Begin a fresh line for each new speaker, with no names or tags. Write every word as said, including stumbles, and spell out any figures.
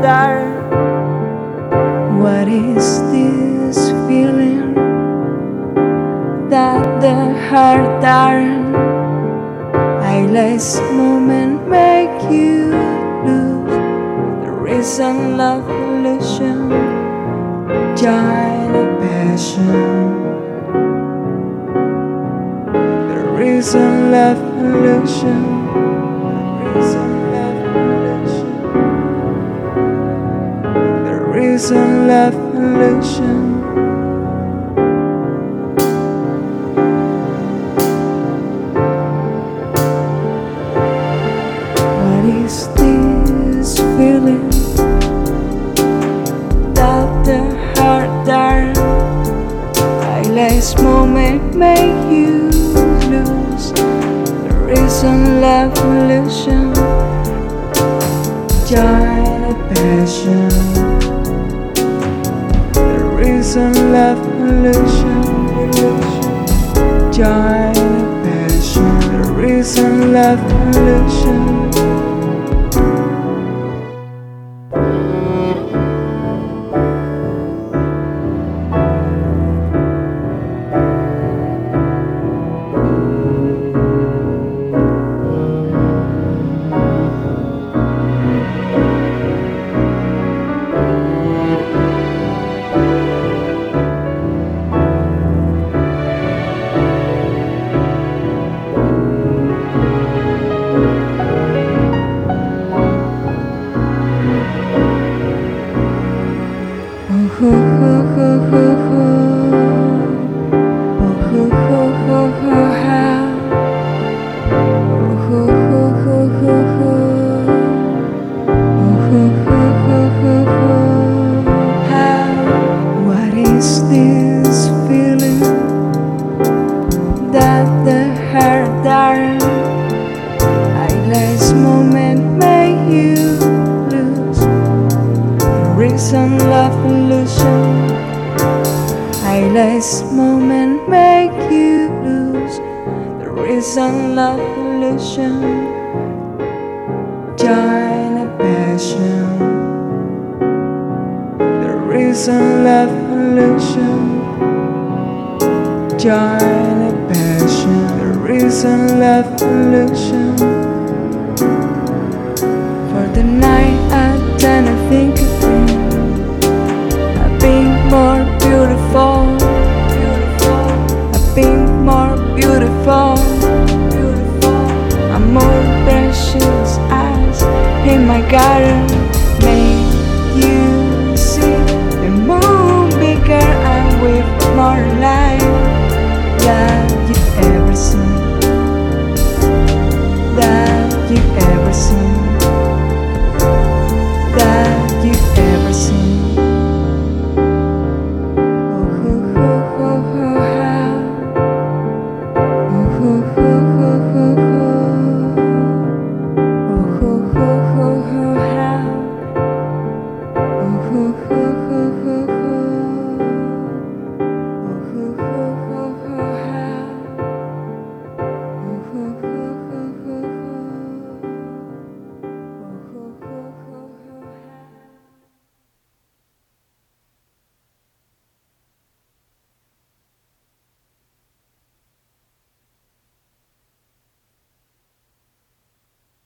dark. What is this feeling that the heart dark? Eyeless moment make you lose the reason, love, illusion, giant passion. The reason, love, illusion, the reason, love, illusion, the reason, love, illusion. What is this feeling that the heart dark? Eyeless moment make you lose the reason, love, illusion, giant passion. The reason, love, illusion, illusion, giant passion. The reason, love, illusion. What is this feeling that the heart dark? Eyeless moment make you lose the reason, love, illusion. Eyeless moment make you lose the reason, love, illusion, giant passion. The reason, love, illusion, giant passion. The reason, love, illusion. For the night